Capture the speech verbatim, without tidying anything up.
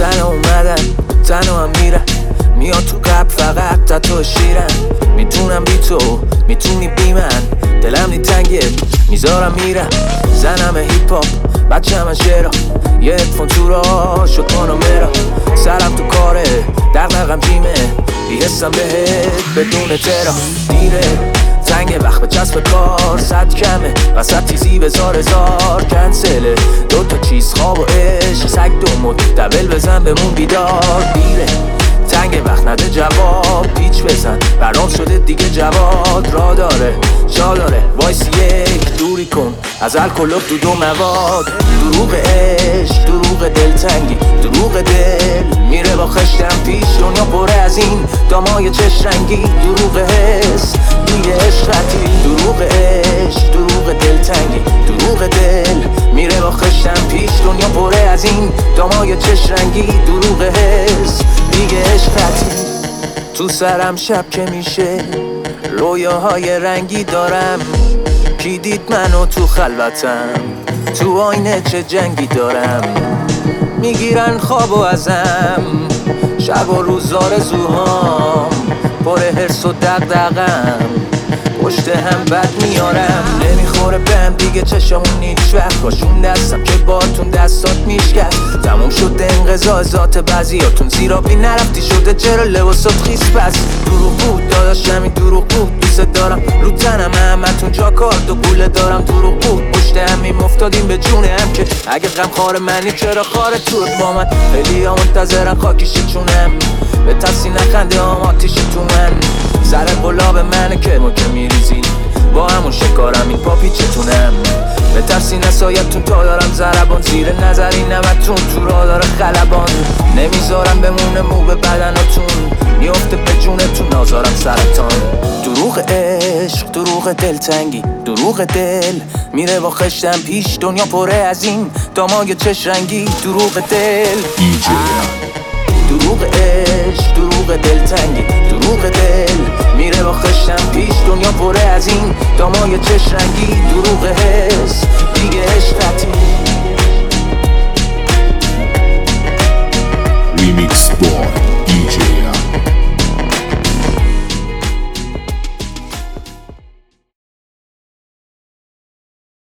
تنها اومدن تنها هم میرن، میاد تو قبل فقط تا تو شیرن. میتونم بی تو میتونی بی من، دلم نی تنگه میذارم میرم. زنم هیپ هاپ بچه همه شعرها، یه ادفون تو را شد پانامرا. سرم تو کاره دغدغم جیمه، بیحسم بهت بدون ترا. دیره تنگ وقت به چسب کار، صد کمه وسط تیزی بزار هزار. کنسله دوتا چیز خواب و عشق، سگ دو مد دبل بزن بمون بیدار. دیره تنگ وقت نده جواب، پیچ بزن برام شده دیگه جواد. را داره جا داره وایسی یک دوری کن از الکل و دود و مواد. دروغ عشق دروغ دلتنگی دروغ دل میره با خشتم پیش. دنیا پره از این دامای چش رنگی، دروغ حس میگه عشقتی. دروغ عشق دروغ دلتنگی دروغ دل میره با خشتم پیش. دنیا پره از این دامای چش رنگی، دروغ حس میگه عشقتی. تو سرم شب که میشه رویاهای رنگی دارم، کی دید منو تو خلوتم، تو آینه چه جنگی دارم. میگیرن خوابو ازم شب و روز آرزوهام، پر حرص و دغدغه‌ام پشت هم بد میارم. نمیخوره بهم دیگه چشمون هیچ وقت، باشون دستم که باتون دستات میشکست. تموم شده انقضا ذات بعضیاتون، زیرا بی نرفتی شده چرا لباسات خیس. پس دروغ بود داداش همین دروغ بود، دوست دارم رو تنم همتون جا کارد و گوله دارم. دروغ بود پشت همین مفتادیم به جونه هم، که اگه غم خار منی چرا خاره توت با من. خیلی ها منتظرن خاکیش چونم، به تسی نخنده هم آتیش تو من. سر گلاب منه که ما که میریزین با همون شکارم این پا پیچتونم. به ترسی نسایتون تا دارم زربان، زیر نظری نمتون تو را داره خلبان. نمیذارم بمونه مو به بدناتون، میفته به جونتون نازارم سرطان. دروغ عشق دروغ دلتنگی دروغ دل میره با خشتم پیش. دنیا پره از این دامای چش رنگی، دروغ دل. دروغ عشق دروغ دلتنگی دروغ دل میره با خشتم پیش. دنیا پره از این دامای چش رنگی، دروغ حس دیگه عشقتی.